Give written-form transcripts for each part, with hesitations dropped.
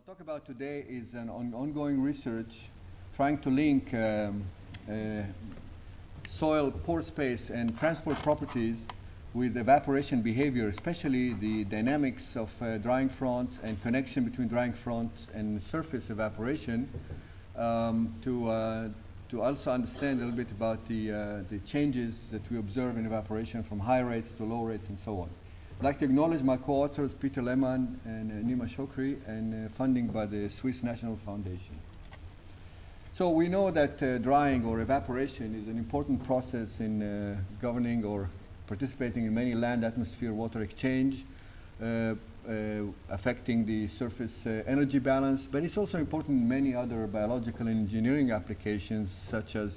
talk about today is an ongoing research trying to link soil pore space and transport properties with evaporation behavior, especially the dynamics of drying fronts and connection between drying fronts and surface evaporation, to also understand a little bit about the changes that we observe in evaporation from high rates to low rates and so on. I'd like to acknowledge my co-authors, Peter Lehmann and Nima Shokri, and funding by the Swiss National Foundation. So we know that drying or evaporation is an important process in governing or participating in many land-atmosphere water exchange, affecting the surface energy balance, but it's also important in many other biological and engineering applications, such as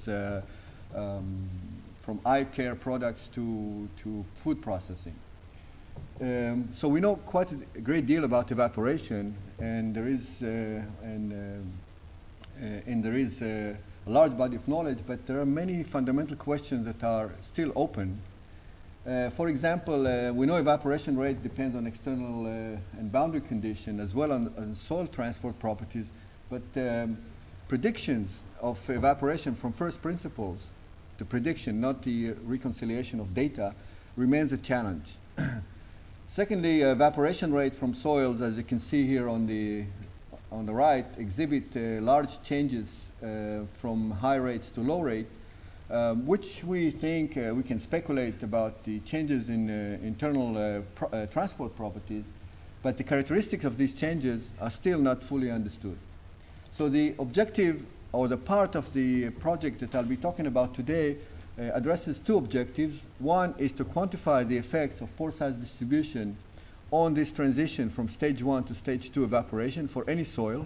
from eye care products to food processing. So we know quite a great deal about evaporation, and there is a large body of knowledge, but there are many fundamental questions that are still open. For example, we know evaporation rate depends on external and boundary condition, as well on soil transport properties, but predictions of evaporation from first principles, the prediction, not the reconciliation of data, remains a challenge. Secondly, evaporation rate from soils, as you can see here on the right, exhibit large changes from high rates to low rate, which we think we can speculate about the changes in internal transport properties, but the characteristics of these changes are still not fully understood. So the objective, or the part of the project that I'll be talking about today, addresses two objectives. One is to quantify the effects of pore size distribution on this transition from stage 1 to stage 2 evaporation for any soil.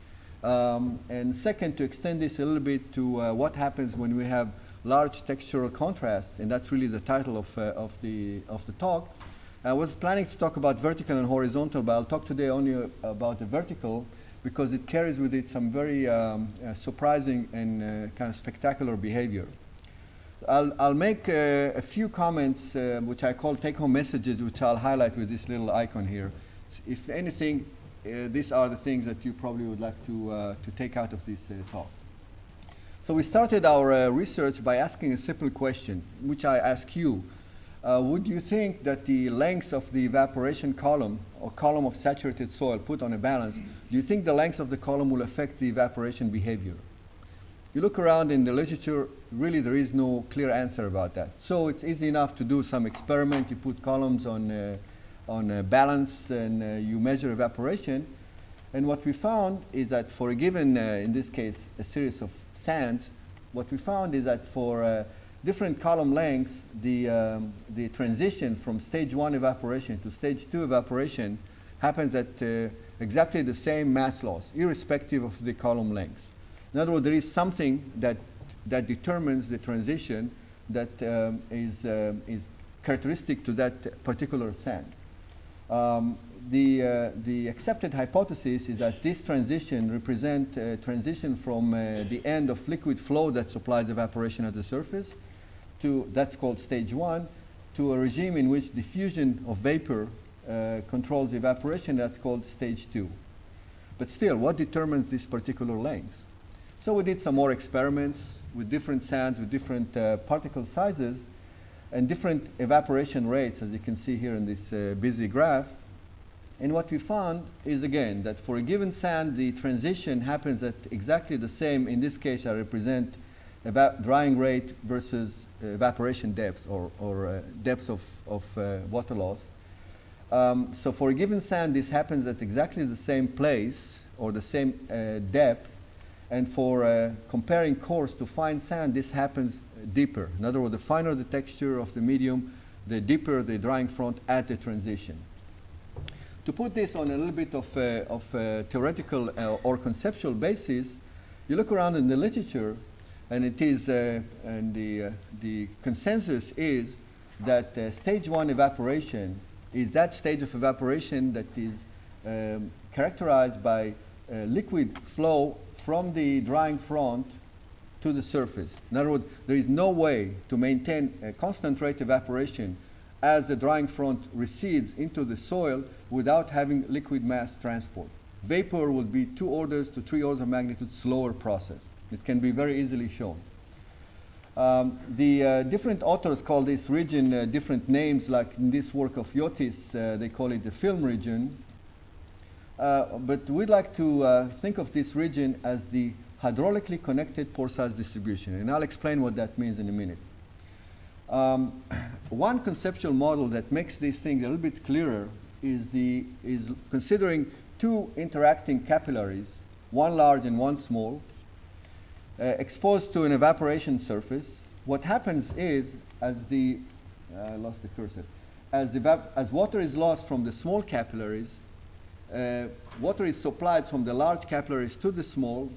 And second, to extend this a little bit to what happens when we have large textural contrast, and that's really the title of the talk. I was planning to talk about vertical and horizontal, but I'll talk today only about the vertical because it carries with it some very surprising and kind of spectacular behavior. I'll make a few comments which I call take-home messages, which I'll highlight with this little icon here. If anything, these are the things that you probably would like to take out of this talk. So we started our research by asking a simple question, which I ask you. Would you think that the length of the evaporation column, or column of saturated soil put on a balance, do you think the length of the column will affect the evaporation behavior? You look around in the literature, really there is no clear answer about that. So it's easy enough to do some experiment. You put columns on balance and you measure evaporation. And what we found is that for a given, in this case, a series of sands, what we found is that for different column lengths, the transition from stage 1 evaporation to stage 2 evaporation happens at exactly the same mass loss, irrespective of the column length. In other words, there is something that determines the transition that is characteristic to that particular sand. The accepted hypothesis is that this transition represents a transition from the end of liquid flow that supplies evaporation at the surface to, that's called stage 1, to a regime in which diffusion of vapor controls evaporation, that's called stage 2. But still, what determines this particular length? So we did some more experiments with different sands, with different particle sizes, and different evaporation rates, as you can see here in this busy graph. And what we found is, again, that for a given sand, the transition happens at exactly the same. In this case, I represent drying rate versus evaporation depth, or depth of water loss. So for a given sand, this happens at exactly the same place, or the same depth. And for comparing coarse to fine sand, this happens deeper. In other words, the finer the texture of the medium, the deeper the drying front at the transition. To put this on a little bit of theoretical or conceptual basis, you look around in the literature, and it is and the consensus is that stage 1 evaporation is that stage of evaporation that is characterized by liquid flow from the drying front to the surface. In other words, there is no way to maintain a constant rate evaporation as the drying front recedes into the soil without having liquid mass transport. Vapor will be 2 orders to 3 orders of magnitude slower process. It can be very easily shown. The different authors call this region different names, like in this work of Yotis, they call it the film region. But we'd like to think of this region as the hydraulically connected pore size distribution, and I'll explain what that means in a minute. One conceptual model that makes these things a little bit clearer is considering 2 interacting capillaries, one large and one small, exposed to an evaporation surface. What happens is, as I lost the cursor, as water is lost from the small capillaries, water is supplied from the large capillaries to the small,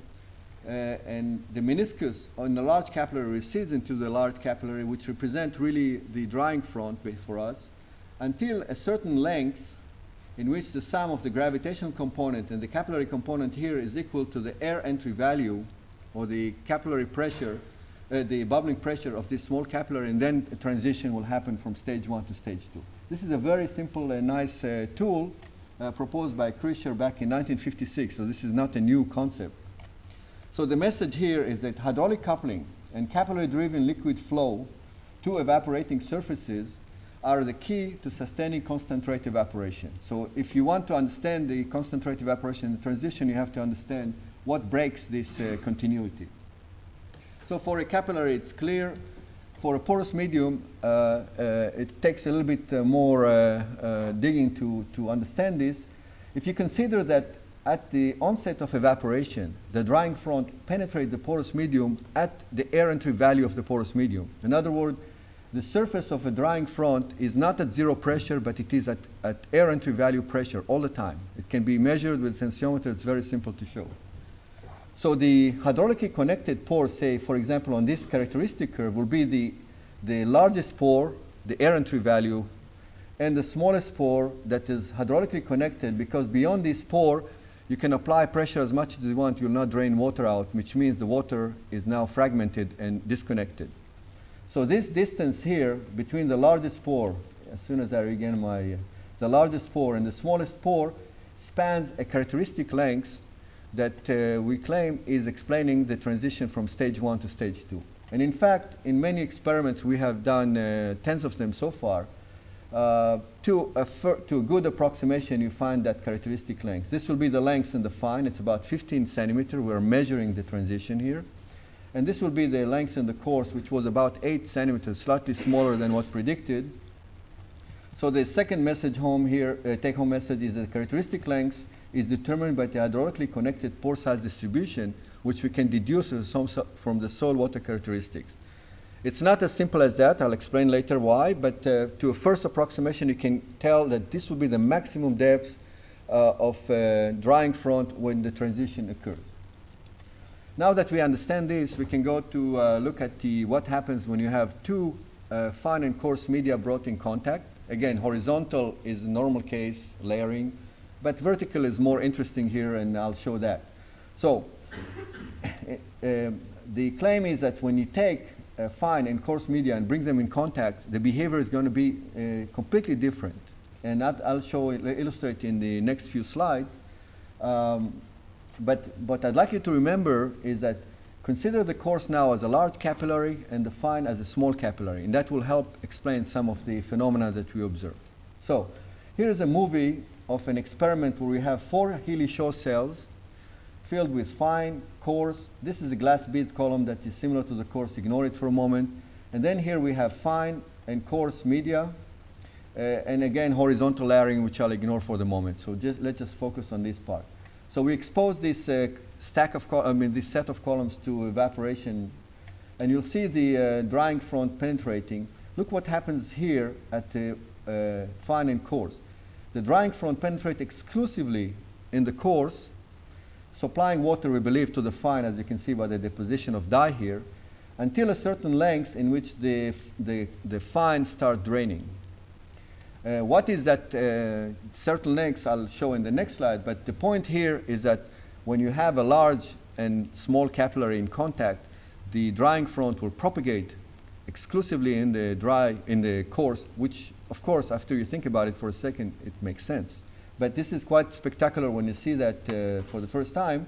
and the meniscus on the large capillary recedes into the large capillary, which represent really the drying front for us, until a certain length in which the sum of the gravitational component and the capillary component here is equal to the air entry value, or the capillary pressure, the bubbling pressure of this small capillary, and then a transition will happen from stage 1 to stage 2. This is a very simple and nice tool proposed by Krischer back in 1956, so this is not a new concept. So the message here is that hydraulic coupling and capillary-driven liquid flow to evaporating surfaces are the key to sustaining constant rate evaporation. So if you want to understand the constant rate evaporation and transition, you have to understand what breaks this continuity. So for a capillary, it's clear. For a porous medium, it takes a little bit more digging to understand this. If you consider that at the onset of evaporation, the drying front penetrates the porous medium at the air entry value of the porous medium. In other words, the surface of a drying front is not at 0 pressure, but it is at air entry value pressure all the time. It can be measured with a tensiometer. It's very simple to show. So the hydraulically connected pore, say, for example, on this characteristic curve, will be the largest pore, the air entry value, and the smallest pore that is hydraulically connected, because beyond this pore, you can apply pressure as much as you want. You'll not drain water out, which means the water is now fragmented and disconnected. So this distance here between the largest pore, as soon as I regain the largest pore and the smallest pore, spans a characteristic length that we claim is explaining the transition from stage 1 to stage 2. And in fact, in many experiments, we have done tens of them so far, to a good approximation, you find that characteristic length. This will be the length in the fine. It's about 15 centimeters. We're measuring the transition here. And this will be the length in the coarse, which was about 8 centimeters, slightly smaller than what predicted. So the second message home here, take-home message, is that characteristic length is determined by the hydraulically connected pore size distribution, which we can deduce from the soil water characteristics. It's not as simple as that. I'll explain later why, but to a first approximation, you can tell that this will be the maximum depth of drying front when the transition occurs. Now that we understand this, we can go to look at what happens when you have 2 fine and coarse media brought in contact. Again, horizontal is a normal case, layering, but vertical is more interesting here, and I'll show that. So the claim is that when you take fine and coarse media and bring them in contact, the behavior is going to be completely different. And I'll illustrate in the next few slides. But what I'd like you to remember is that consider the coarse now as a large capillary and the fine as a small capillary, and that will help explain some of the phenomena that we observe. So here is a movie of an experiment where we have 4 Healy-Shaw cells filled with fine, coarse. This is a glass bead column that is similar to the coarse. Ignore it for a moment. And then here we have fine and coarse media, and again horizontal layering, which I'll ignore for the moment. So let's just focus on this part. So we expose this this set of columns to evaporation, and you'll see the drying front penetrating. Look what happens here at the fine and coarse. The drying front penetrates exclusively in the coarse, supplying water, we believe, to the fine, as you can see by the deposition of dye here, until a certain length in which the fine start draining. What is that certain length I'll show in the next slide, but the point here is that when you have a large and small capillary in contact, the drying front will propagate exclusively in the coarse, which of course, after you think about it for a second, it makes sense. but this is quite spectacular when you see that for the first time.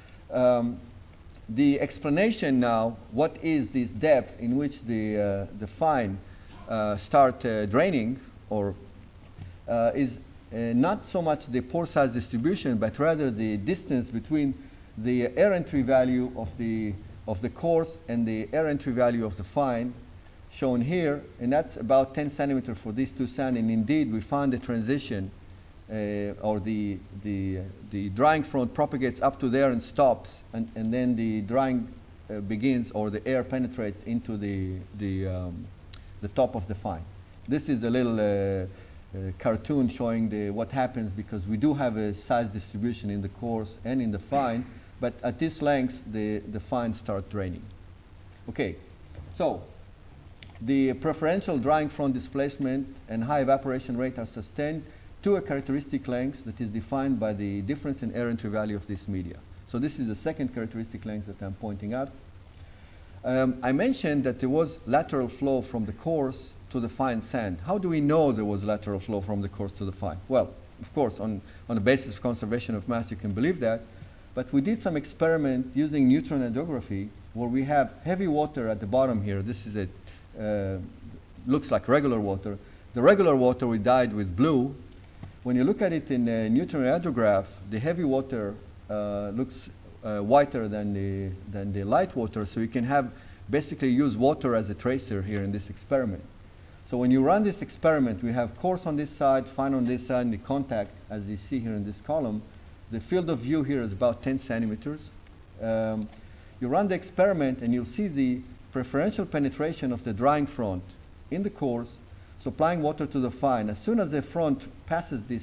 The explanation now, what is this depth in which the fine start draining, or is not so much the pore size distribution, but rather the distance between the air entry value of the coarse and the air entry value of the fine, shown here, and that's about 10 centimeters for these two sands. And indeed, we found the transition, or the drying front propagates up to there and stops, and then the drying begins, or the air penetrates into the top of the fine. This is a little cartoon showing what happens, because we do have a size distribution in the coarse and in the fine, but at this length the fine start draining. Okay, so the preferential drying front displacement and high evaporation rate are sustained to a characteristic length that is defined by the difference in air entry value of this media. So this is the second characteristic length that I'm pointing out. I mentioned that there was lateral flow from the coarse to the fine sand. How do we know there was lateral flow from the coarse to the fine? Well, of course, on the basis of conservation of mass, you can believe that. But we did some experiment using neutron hydrography, where we have heavy water at the bottom here. This is looks like regular water. The regular water we dyed with blue. When you look at it in a neutron hydrograph, the heavy water looks whiter than the light water, so you can basically use water as a tracer here in this experiment. So when you run this experiment, we have coarse on this side, fine on this side, and the contact, as you see here in this column. The field of view here is about 10 centimeters. You run the experiment, and you'll see the preferential penetration of the drying front in the coarse, supplying water to the fine. As soon as the front passes this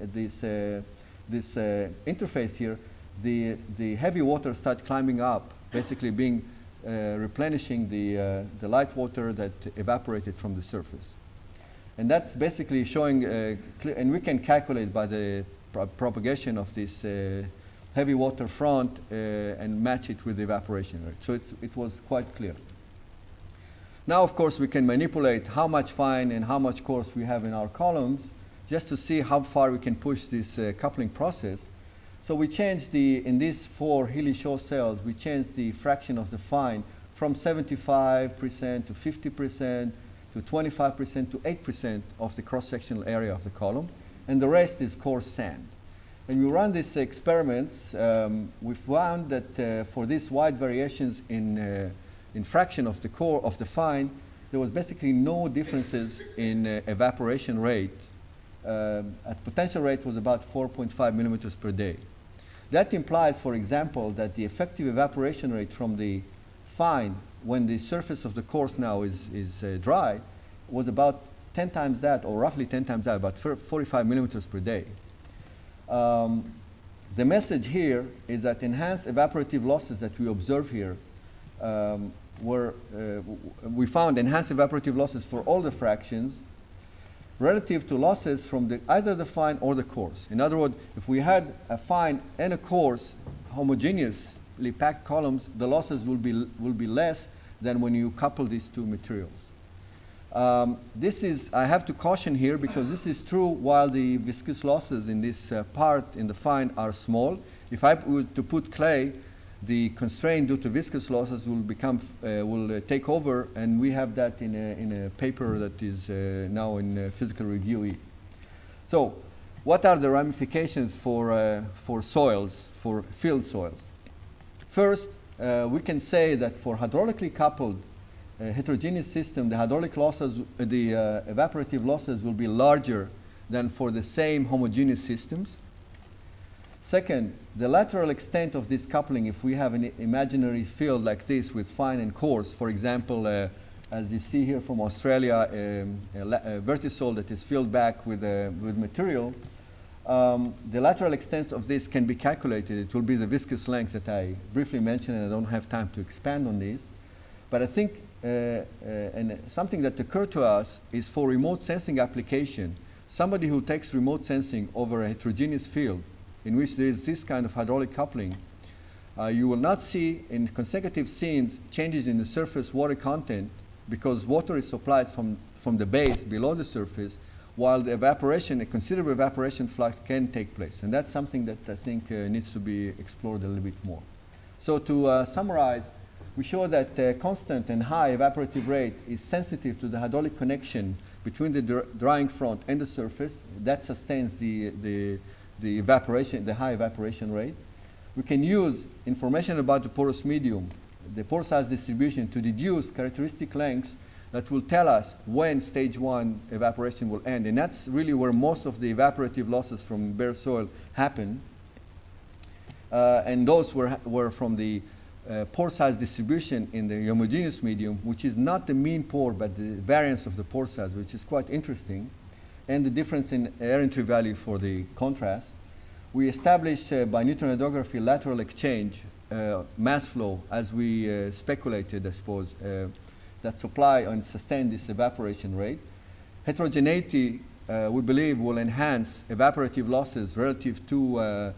interface here, the heavy water starts climbing up, basically replenishing the light water that evaporated from the surface. And that's basically showing, and we can calculate by the propagation of this heavy water front and match it with the evaporation rate. So it was quite clear. Now, of course, we can manipulate how much fine and how much coarse we have in our columns, just to see how far we can push this coupling process. So we changed in these 4 Healy-Shaw cells, we changed the fraction of the fine from 75% to 50% to 25% to 8% of the cross-sectional area of the column, and the rest is coarse sand. When we run these experiments, we found that for these wide variations in fraction of the core of the fine, there was basically no differences in evaporation rate. At potential rate was about 4.5 millimeters per day. That implies, for example, that the effective evaporation rate from the fine, when the surface of the coarse now is dry, was about 10 times that, or roughly 10 times that, about 45 millimeters per day. The message here is that enhanced evaporative losses that we observe here we found enhanced evaporative losses for all the fractions relative to losses from either the fine or the coarse. In other words, if we had a fine and a coarse homogeneously packed columns, the losses will be less than when you couple these two materials. I have to caution here, because this is true while the viscous losses in this part in the fine are small. If I were to put clay, the constraint due to viscous losses will take over, and we have that in a paper that is now in Physical Review E. So, what are the ramifications for soils, for field soils? First, we can say that for hydraulically coupled heterogeneous system, the hydraulic losses, the evaporative losses will be larger than for the same homogeneous systems. Second, the lateral extent of this coupling, if we have an imaginary field like this with fine and coarse, for example, as you see here from Australia, a vertisol that is filled back with material, the lateral extent of this can be calculated. It will be the viscous length that I briefly mentioned, and I don't have time to expand on this. But I think and something that occurred to us is for remote sensing application, somebody who takes remote sensing over a heterogeneous field in which there is this kind of hydraulic coupling, you will not see in consecutive scenes changes in the surface water content, because water is supplied from the base below the surface. while the evaporation, a considerable evaporation flux can take place. And that's something that I think needs to be explored a little bit more. So to summarize, we show that constant and high evaporative rate is sensitive to the hydraulic connection between the drying front and the surface. That sustains the evaporation, the high evaporation rate. We can use information about the porous medium, the pore size distribution, to deduce characteristic lengths that will tell us when stage 1 evaporation will end. And that's really where most of the evaporative losses from bare soil happen. And those were from the pore size distribution in the homogeneous medium, which is not the mean pore, but the variance of the pore size, which is quite interesting, and the difference in air entry value for the contrast. We established by neutron hydrography lateral exchange, mass flow, as we speculated, I suppose, that supply and sustain this evaporation rate. Heterogeneity, we believe, will enhance evaporative losses relative to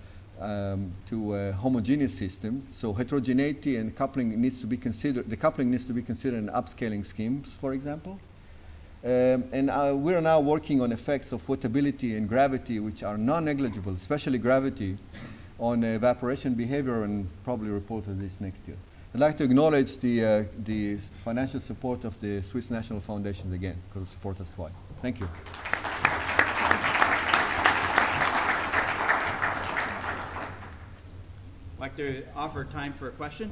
a homogeneous system. So heterogeneity and coupling needs to be considered. The coupling needs to be considered in upscaling schemes, for example. And we are now working on effects of floatability and gravity, which are non-negligible, especially gravity, on evaporation behavior, and probably report on this next year. I'd like to acknowledge the financial support of the Swiss National Foundation again, because they support us twice. Thank you. I'd like to offer time for a question.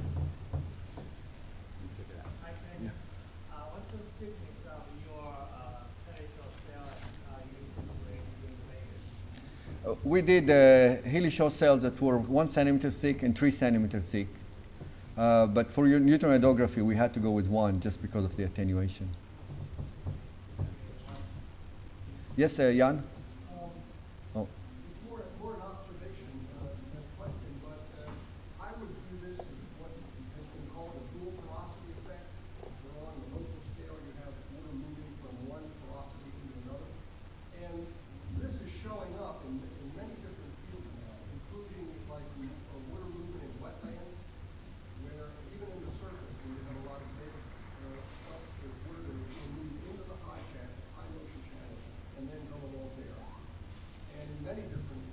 Yeah. What's the significance of your penetrating cell used in We did Healy-Shaw cells that were 1 centimeter thick and 3 centimeter thick. But for your neutron hydrography, we had to go with 1 just because of the attenuation. Yes, Jan? Oh. More an observation than a question, but I would view this as what has been called a dual porosity effect, where on the local scale you have water moving from one porosity to another. And this is showing up in many different fields now, including like water movement in wetlands, where even in the surface, where you have a lot of big stuff, there's water that will move into the high motion channels and then go along there. And in many different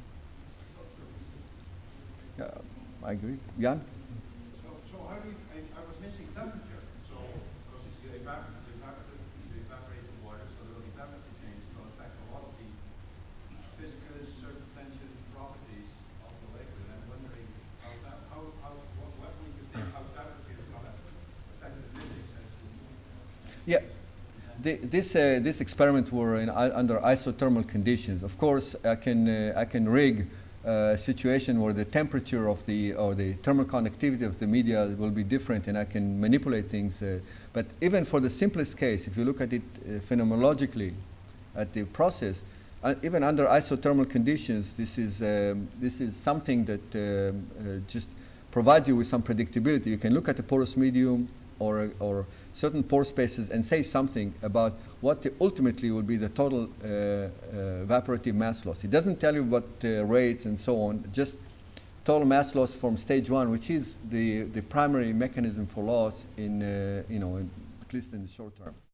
subsurfaces. I agree. Jan? So how do you, I was missing temperature. So, because it's the evaporated water, so the temperature change is going to affect a lot of the physical surface properties of the liquid. And I'm wondering what we could think how temperature is going to affect the physics as we move. Yeah. This experiment were under isothermal conditions. Of course, I can rig a situation where the temperature of the thermal conductivity of the media will be different, and I can manipulate things. But even for the simplest case, if you look at it phenomenologically, at the process, even under isothermal conditions, this is something that just provides you with some predictability. You can look at the porous medium or certain pore spaces and say something about what ultimately will be the total evaporative mass loss. It doesn't tell you what rates and so on, just total mass loss from stage 1, which is the primary mechanism for loss in, at least in the short term.